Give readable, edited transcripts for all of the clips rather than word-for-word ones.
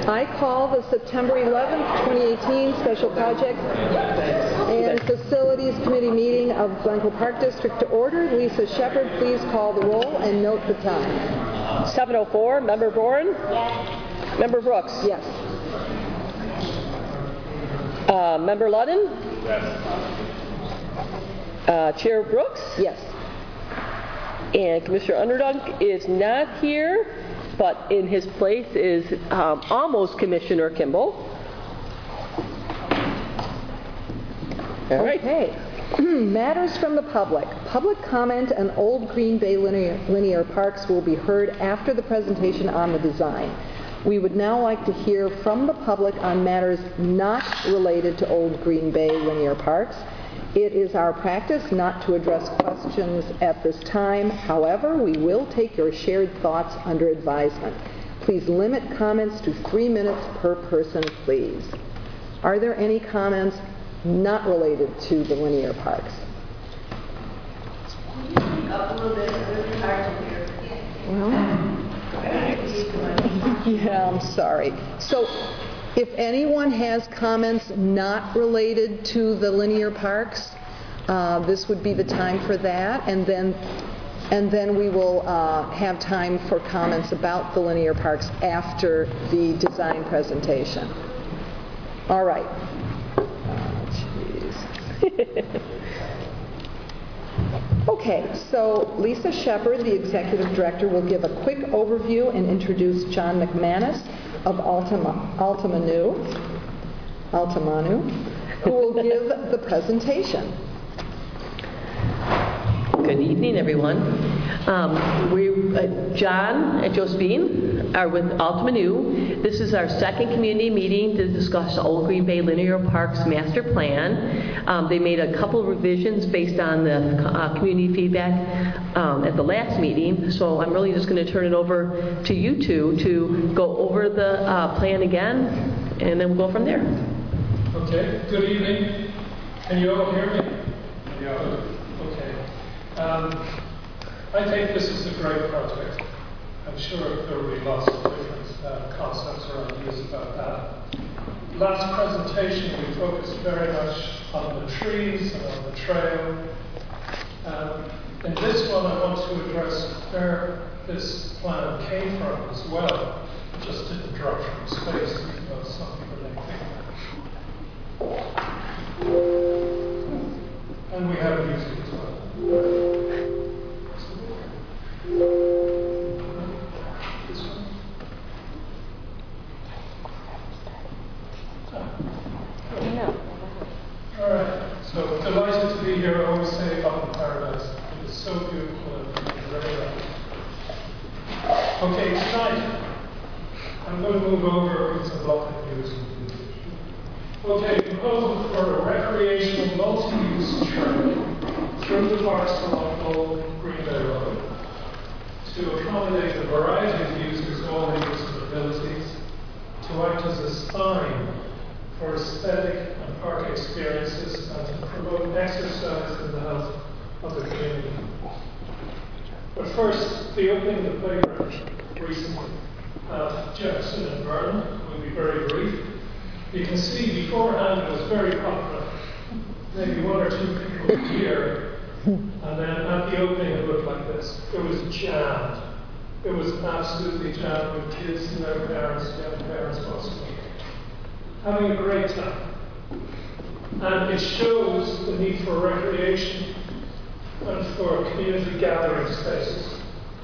I call the September 11th, 2018 Special Project and Facilities Committee meeting of Glencoe Park District to order. Lisa Shepard, please call the roll and note the time. 7:04. Member Boren? Yes. Member Brooks? Yes. Member Ludden? Yes. Chair Brooks? Yes. And Commissioner Underdog is not here, but in his place is almost Commissioner Kimball. All right. Okay. Matters from the public. Public comment on Old Green Bay linear parks will be heard after the presentation on the design. We would now like to hear from the public on matters not related to Old Green Bay linear parks. It is our practice not to address questions at this time. However, we will take your shared thoughts under advisement. Please limit comments to 3 minutes per person, please. Are there any comments not related to the linear parks? Up a little bit, it's really hard to hear. Well, yeah, I'm sorry. So, if anyone has comments not related to the linear parks, this would be the time for that, and then we will have time for comments about the linear parks after the design presentation. All right. Okay, so Lisa Shepard, the Executive Director, will give a quick overview and introduce John McManus of Altamanu, who will give the presentation. Good evening, everyone. John and Josephine are with Altamanu. This is our second community meeting to discuss the Old Green Bay Linear Parks Master Plan. They made a couple of revisions based on the community feedback at the last meeting. So I'm really just going to turn it over to you two to go over the plan again, and then we'll go from there. Okay, good evening. Can you all hear me? Yeah. Okay. I think this is a great project. I'm sure there will be lots of different concepts or ideas about that. Last presentation, we focused very much on the trees and on the trail. In this one, I want to address where this plan came from as well. It just didn't drop from space, even though some people may think. And we have music as well. This one? All right. So delighted to be here. I always say up in paradise. It is so beautiful and very nice. Okay, tonight I'm going to move over with some block of news. Okay, proposal for a recreational multi-use trail through the parks along Old Green Bay Road to accommodate a variety of users, all ages and abilities, to act as a spine for aesthetic and park experiences and to promote exercise in the health of the community. But first, the opening of the playground recently at Jefferson and Vernon will be very brief. You can see beforehand it was very popular. Maybe one or two people here. And then at the opening it looked like this. It was jammed. It was absolutely jammed with kids and their parents, young parents possibly, having a great time. And it shows the need for recreation and for community gathering spaces.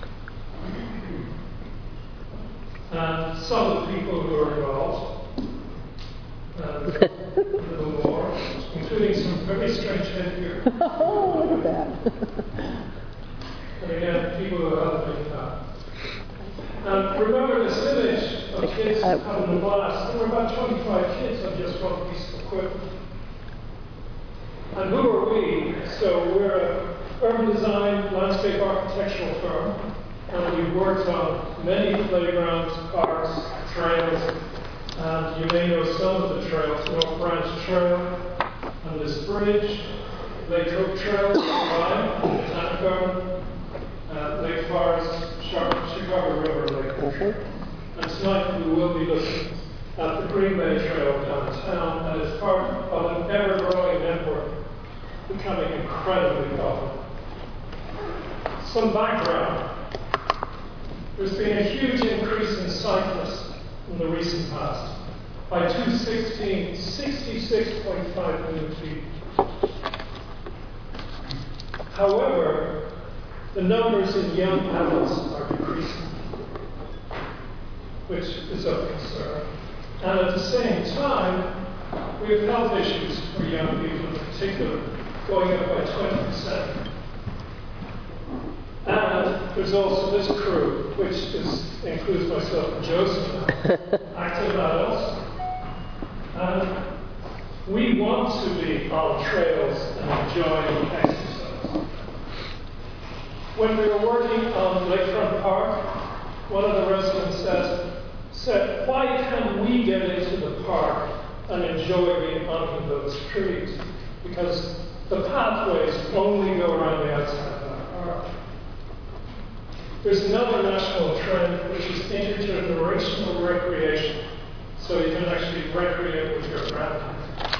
And some of the people who are involved, and a little more, including some very strange headgear. Oh, look at that. And again, people who are helping that. And remember this image of kids having a blast. There were about 25 kids on just one piece of equipment. And who are we? So we're an urban design, landscape architectural firm. And we've worked on many playgrounds, parks, trails. And you may know some of the trails. North Branch Trail, and this bridge, Lake Hope Trail, Botanic Garden, Lake Forest, Chicago River Lake. And tonight we will be looking at the Green Bay Trail downtown, and is part of an ever-growing network becoming incredibly popular. Some background. There's been a huge increase in cyclists in the recent past. By 2016, 66.5 million people. However, the numbers in young adults are decreasing, which is of concern. And at the same time, we have health issues for young people in particular, going up by 20%. And there's also this crew, which includes myself and Joseph, active adults. And we want to be on trails and enjoying exercise. When we were working on Lakefront Park, one of the residents said, why can't we get into the park and enjoy being under those trees? Because the pathways only go around the outside of that park. There's another national trend, which is intergenerational recreation. So you can actually recreate with your grandkids.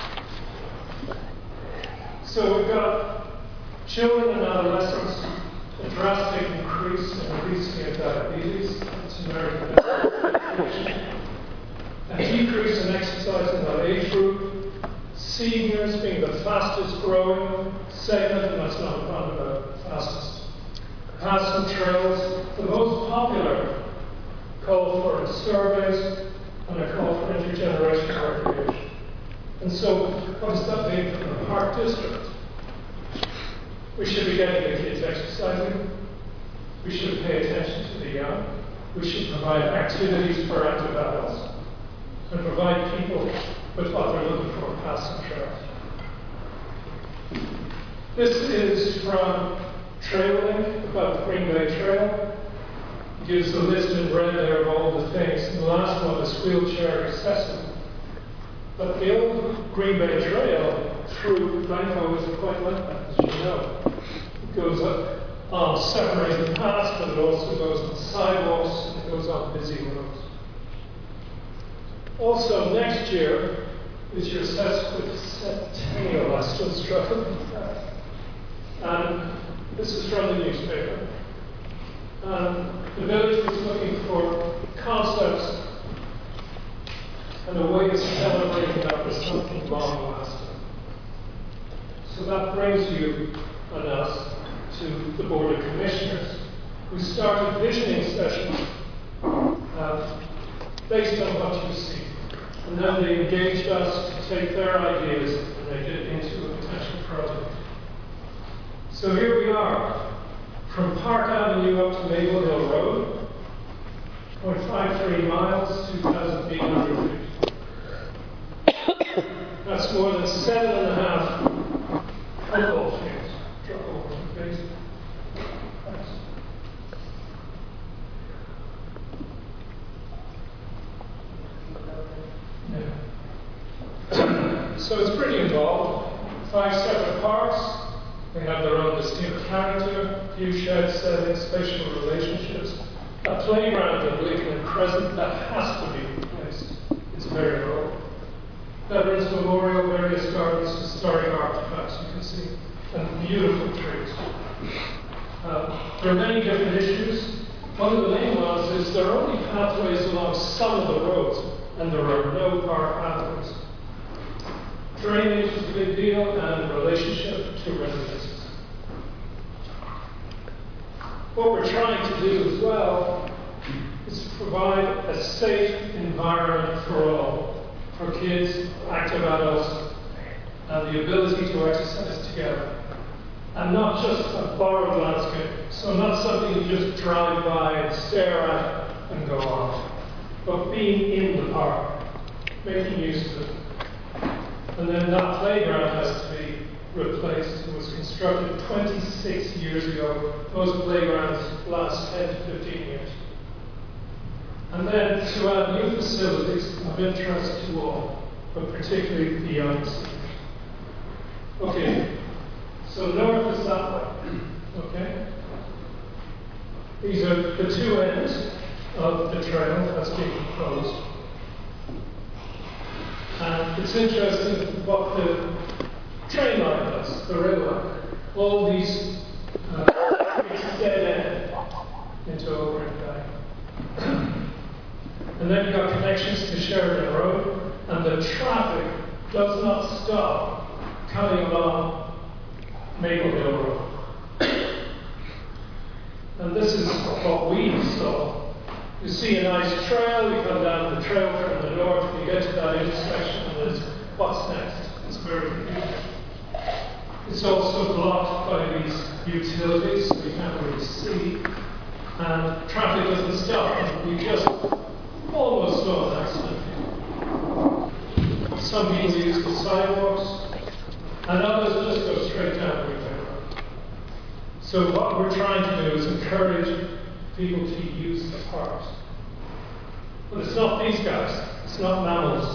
So we've got children and adolescents, a drastic increase in obesity and diabetes. It's American education. A decrease in exercise in that age group. Seniors being the fastest growing segment, and that's not a fun about fastest. Paths and trails, the most popular call for surveys and a call for intergenerational recreation. And so, what does that mean for the Park District? We should be getting the kids exercising. We should pay attention to the young. We should provide activities for active adults and provide people with what they're looking for, paths and trails. This is from Trailink about the Green Bay Trail. It gives the list in red there of all the things. And the last one is wheelchair accessible. But the old Green Bay Trail through Glencoe is quite like that, as you know. It goes up on separated paths, but it also goes on sidewalks, and it goes on busy roads. Also, next year is your sesquicentennial. I still struggle with that. And this is from the newspaper. The village was looking for concepts and a way of celebrating that was something long lasting. So that brings you and us to the Board of Commissioners, who started visioning sessions based on what you see. And then they engaged us to take their ideas and make it into a potential project. So here we are, from Park Avenue up to Maple Hill Road, 0.53 miles, 2,800 feet. That's more than 7.5 football fields. Drop over the face. Thanks. Yeah. So it's pretty involved. 5 separate parks. They have their own distinct character, few shared settings, spatial relationships. A playground at Lincoln and Crescent that has to be replaced. It's very old. Veterans Memorial, various gardens, historic artifacts you can see, and beautiful trees. There are many different issues. One of the main ones is there are only pathways along some of the roads, and there are no car pathways. Drainage is a big deal, and relationship to residences. What we're trying to do as well is to provide a safe environment for all, for kids, active adults, and the ability to exercise together. And not just a borrowed landscape, so not something you just drive by and stare at and go on, but being in the park, making use of it. And then that playground has to be replaced. It was constructed 26 years ago. Those playgrounds last 10 to 15 years. And then to add new facilities of interest to all, but particularly the young seniors. Okay, so north is that way. Okay? These are the two ends of the trail that's being proposed. it's interesting what the train line does, the rail line. All these it's dead end into Overend. And then you've got connections to Sheridan Road, and the traffic does not stop coming along Maple Hill Road. And this is what we saw. You see a nice trail, you come down the trail from the north, you get to that intersection, and there's what's next. It's very confusing. It's also blocked by these utilities, so you can't really see. And traffic doesn't stop. And we just almost saw an accident here. Some people use the sidewalks, and others just go straight down the road. So what we're trying to do is encourage people to use the parks. But it's not these guys. It's not mammals.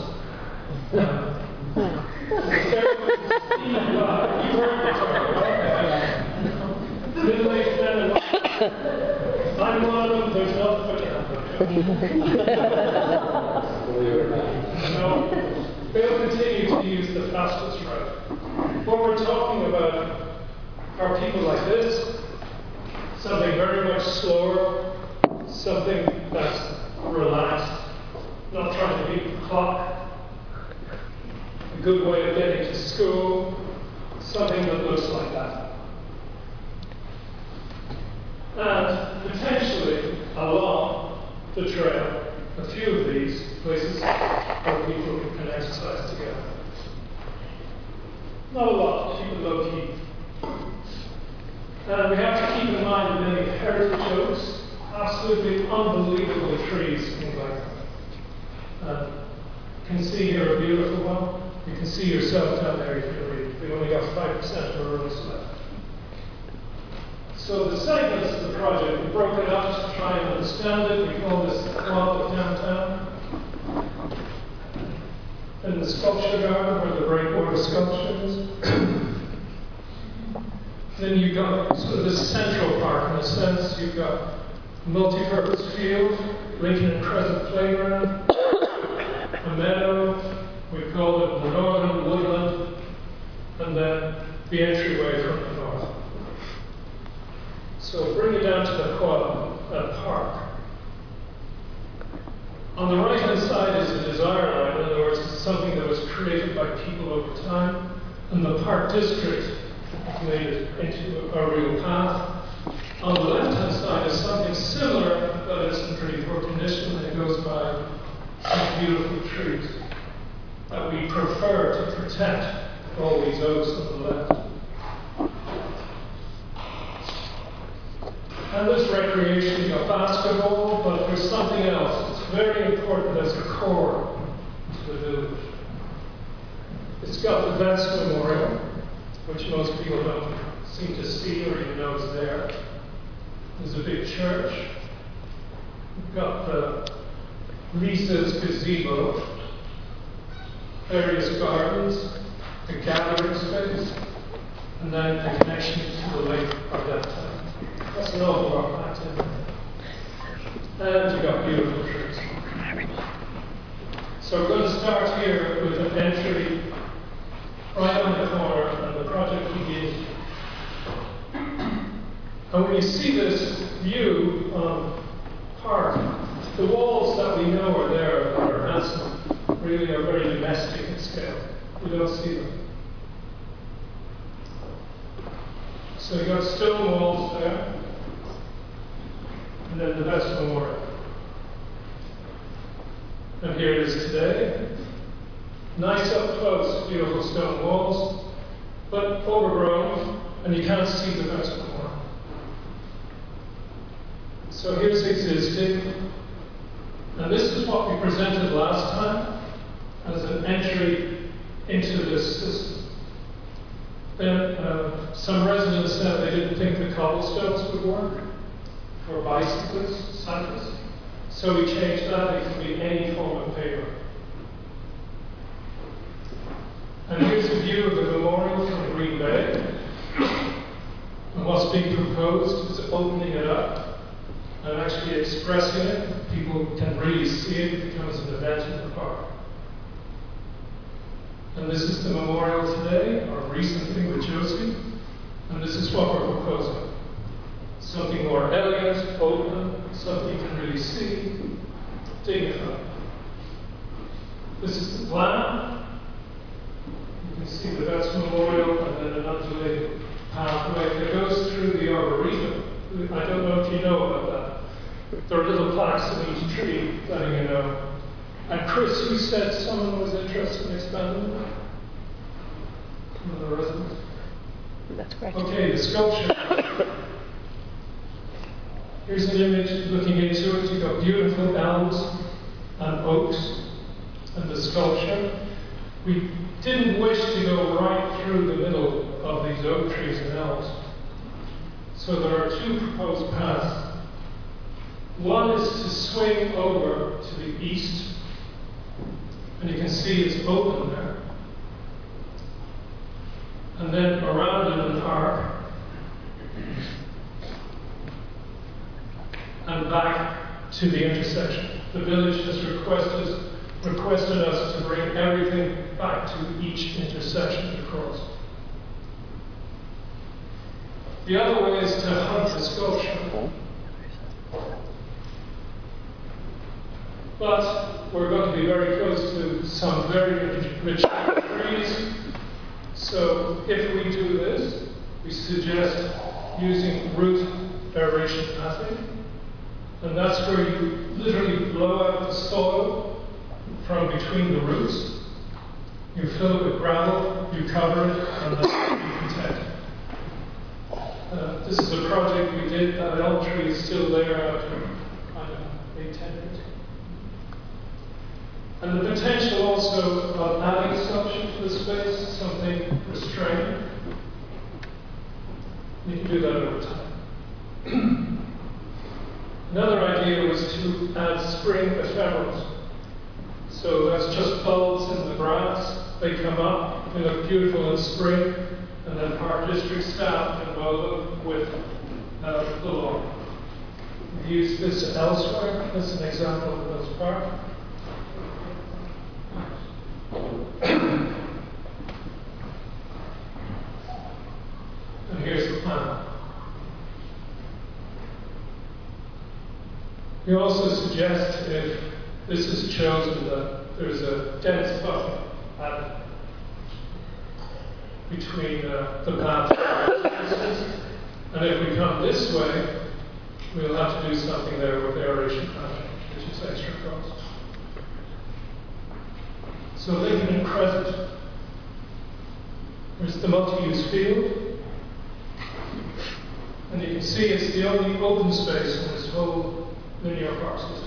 You've heard the term, right? Middle-aged men and I'm one of them. There's nothing but No, they'll continue to use the fastest route. What we're talking about are people like this, something very much slower, something that's relaxed, not trying to beat the clock, a good way of getting to school, something that looks like that. And potentially along the trail, a few of these places where people can exercise together. Not a lot, keep it low key. And we have to keep in mind the many heritage oaks, absolutely unbelievable trees, things like that. You can see here a beautiful one. You can see yourself down there if you read. They've only got 5% of earls left. So the segments of the project were broken up to try and understand it. We call this Club of Downtown. And the sculpture garden where the breakwater sculpture is. Then you've got sort of this central park in a sense. You've got multi-purpose field, Lincoln and Crescent Playground, a meadow, we call it the Northern Woodland, and then the entryway from the north. So bring it down to the quad park. On the right-hand side is a desire line. In other words, it's something that was created by people over time, and the park district made it into a real path. On the left-hand side is something similar, but it's in pretty poor condition, and it goes by some beautiful trees that we prefer to protect, all these oaks on the left. And this recreation, you've got basketball, but there's something else. It's very important as a core to the village. It's got the Vets Memorial, which most people don't seem to see or even know is there. There's a big church. We've got the Lisa's gazebo, various gardens, a gathering space, and then the connection to the lake by that time. That's an awful lot packed in. And you've got beautiful trees. So we're going to start here with an entry right on the corner, and the project begins. And when you see this view of park, the walls that we know are there that are handsome really are very domestic in scale. You don't see them. So you've got stone walls there, and then the Vets Memorial. And here it is today. Nice up close, beautiful stone walls, but overgrown, and you can't see the Vets Memorial. So here's existing, and this is what we presented last time as an entry into this system. Then some residents said they didn't think the cobblestones would work for bicyclists, cyclists. So we changed that. It can be any form of paver. And here's a view of the memorial from Green Bay. And what's being proposed is opening it up and actually expressing it. People can really see it. It becomes an event in the park. And this is the memorial today, or recently with Josie. And this is what we're proposing. Something more elegant, open, something you can really see, dignified. This is the plan. You can see the Betts Memorial and then an undulating pathway that goes through the Arboretum. I don't know if you know about that. There are little plaques in each tree letting you know. And Chris, you said someone was interested in expanding that? One of the residents? That's correct. Okay, the sculpture. Here's an image looking into it. You've got beautiful elms and oaks and the sculpture. We didn't wish to go right through the middle of these oak trees and elms. So there are two proposed paths. One is to swing over to the east, and you can see it's open there. And then around in an arc, and back to the intersection. The village has requested us to bring everything back to each intersection to cross. The other way is to hug the sculpture. But we're going to be very close to some very rich trees. So if we do this, we suggest using root aeration method. And that's where you literally blow out the soil from between the roots. You fill it with gravel, you cover it, and then you protect it. This is a project we did. That elm tree is still there after, I don't know, 8, 10 years. And the potential also of adding sculpture to the space, something restrained. You can do that over time. Another idea was to add spring ephemerals. So that's just bulbs in the grass. They come up, they look beautiful in spring, and then Park District staff can mow them with the lawn. We use this elsewhere as an example of Mills Park. And here's the plan. We also suggest, if this is chosen, that there's a dense buffer added between the path and if we come this way, we'll have to do something there with aeration planning, which is extra cost. So Lincoln and Crescent, there's the multi-use field, and you can see it's the only open space in this whole linear park system.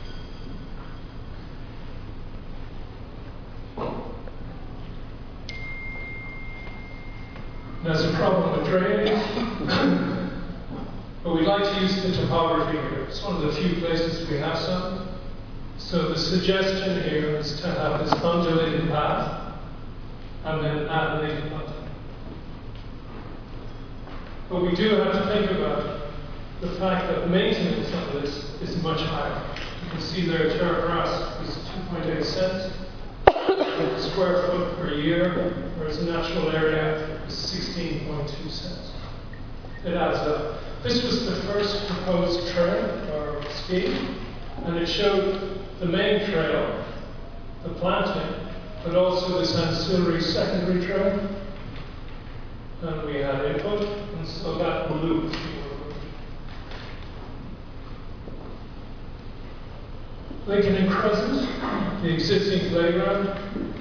There's a problem with drainage, but we like to use the topography here. It's one of the few places we have some. So the suggestion here is to have this undulating path and then add native planting. But we do have to think about the fact that maintenance on this is much higher. You can see there turf grass is 2.8 cents per square foot per year, whereas the natural area is 16.2 cents. It adds up. This was the first proposed trail or scheme, and it showed the main trail, the planting, but also this ancillary secondary trail. And we had input, and so that loop. Lincoln and Crescent, the existing playground.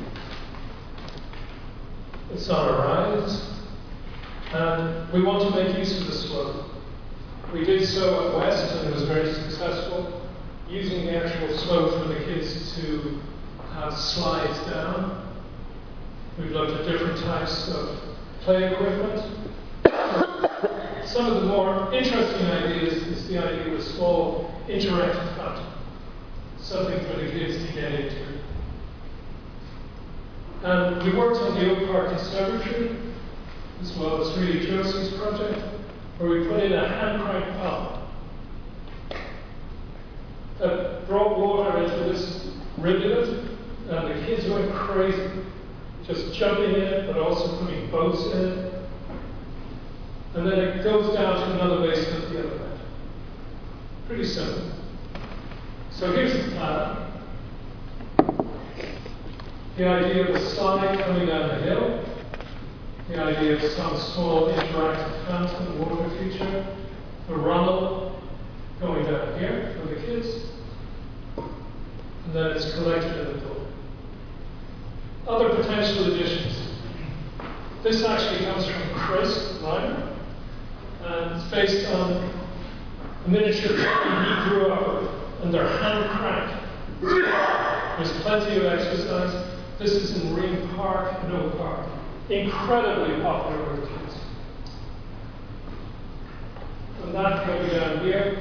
It's on a rise, and we want to make use of the slope. We did so at West, and it was very successful, using the actual slope for the kids to have slides down. We've looked at different types of play equipment. Some of the more interesting ideas is the idea of a small interactive fountain, something for the kids to get into. And we worked on the Oak Park Conservatory, as well as really Josie's project, where we put in a hand-crank pump that brought water into this rivulet, and the kids went crazy. just jumping in it, but also putting boats in it. And then it goes down to another basement at the other end. Pretty simple. So here's the plan. The idea of a slide coming down the hill. The idea of some small interactive fountain water feature. A runnel going down here for the kids. And then it's collected in the door. Other potential additions. This actually comes from Chris Liner. And it's based on a miniature train he grew up with, and they're hand cranked. There's plenty of exercise. This is in Ring Park, in Oak Park. Incredibly popular with kids. And that goes down here.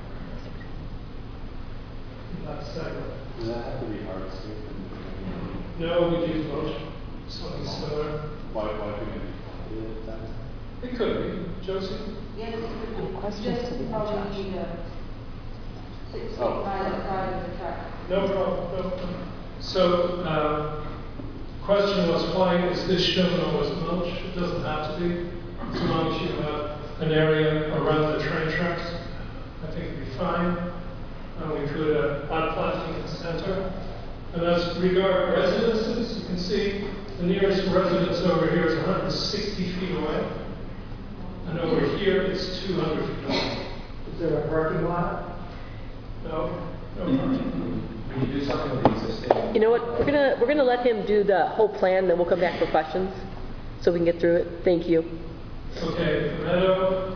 In that segment. Does that have to be hard safe? No, we use motion. Something similar. Why couldn't it be that? It could be. Josie? Yes, it would be. Questions to the Probably judge. need a 6 feet Oh. by the side of the track. No problem. No problem. So, question was, why is this shown on as mulch? It doesn't have to be. As long as you have an area around the train tracks, I think it'd be fine. And we could add planting in the center. And as regard residences, you can see the nearest residence over here is 160 feet away. And over here it's 200 feet away. Is there a parking lot? No, no parking. When you do something with the existing. You know what, we're gonna let him do the whole plan, then we'll come back for questions, so we can get through it. Thank you. Okay, the meadow.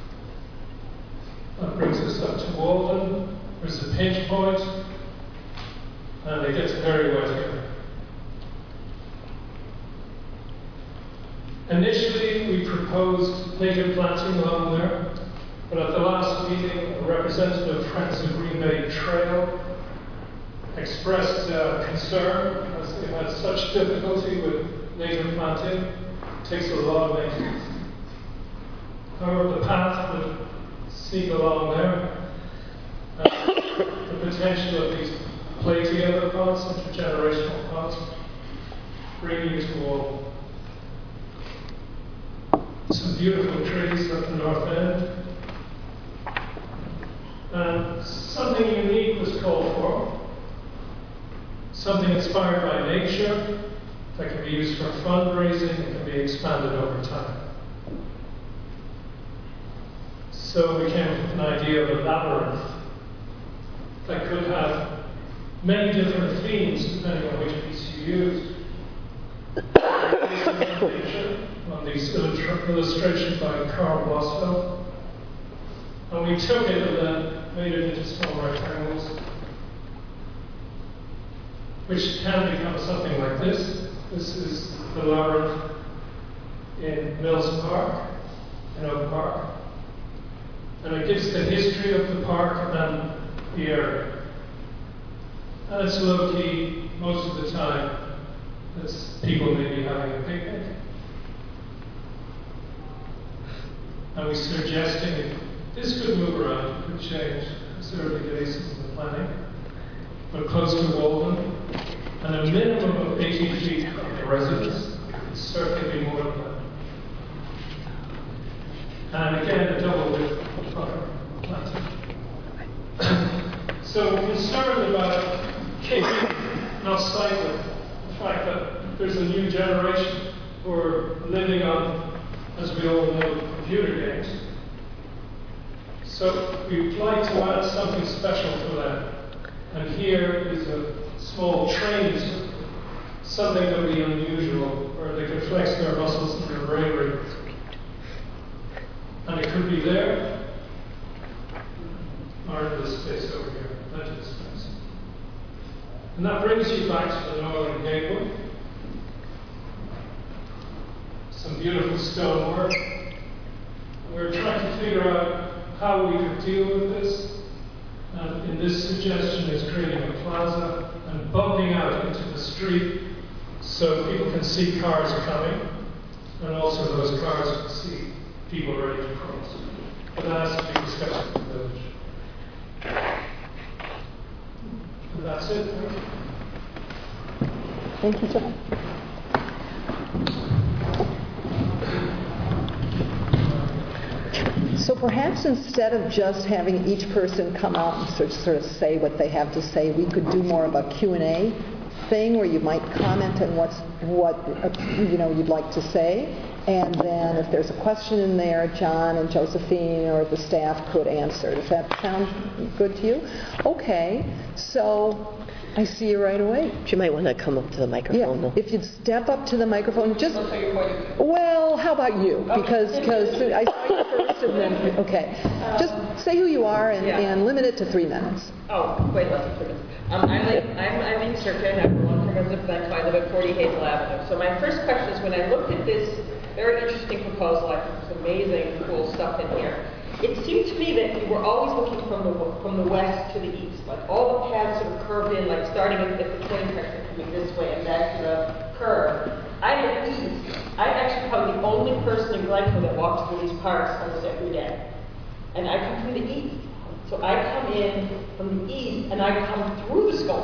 That brings us up to Walden. There's the pinch point. And it gets very wet here. Initially, we proposed native planting along there, but at the last meeting, a representative of Friends of Green Bay Trail expressed concern because they had such difficulty with native planting. It takes a lot of maintenance. However, the path would sneak along there. The potential of these play together pods, intergenerational pods, bringing you to all. Some beautiful trees at the north end. And something unique was called for. Something inspired by nature that can be used for fundraising and can be expanded over time. So we came up with an idea of a labyrinth that could have many different themes depending on which piece you use. Based on nature, on these illustrations by Carl Boswell. And we took it and then made it into small rectangles, which can become something like this. This is the labyrinth in Mills Park, in Oak Park. And it gives the history of the park and the area. And it's low-key most of the time. As people may be having a picnic. And we're suggesting this could move around, it could change. It's early days in the planning. But close to Walden, and a minimum of 80 feet from the residence. It certainly be more than that. And again, a double width buffer planting. So we're concerned about keeping, not cycling. The fact that there's a new generation who are living on, as we all know, computer games. So we'd like to add something special for them. And here is a small train circuit, something that would be unusual, where they could flex their muscles and their bravery. And it could be there, or in this space over here, plenty of space. And that brings you back to the Northern Gateway. Some beautiful stonework. We're trying to figure out how we could deal with this. And in this suggestion is creating a plaza and bumping out into the street so people can see cars coming, and also those cars can see people ready to cross. But that has to be discussed with the village. And that's it. Thank you, John. perhaps instead of just having each person come out and sort of say what they have to say, we could do more of a Q&A thing where you might comment on what you'd like to say, and then if there's a question in there, John and Josephine or the staff could answer. Does that sound good to you? Okay, so I see you right away. You might want to come up to the microphone. Yeah, if you'd step up to the microphone, just, well, how about you? Because I saw you first and then, okay. Just say who you are and limit it to 3 minutes. Oh, wait, less than 3 minutes. I'm Eileen Sirka, I'm a long-term resident of Bethel. I live at 40 Hazel Avenue. So my first question is, when I looked at this very interesting proposal, I think it's amazing, cool stuff in here. It seemed to me that you were always looking from the west to the east, like all the paths sort of curved in, like starting at the train tracks that coming this way and back to the curve. I'm actually probably the only person in Glencoe that walks through these parks almost every day. And I come from the east. So I come in from the east and I come through the Skull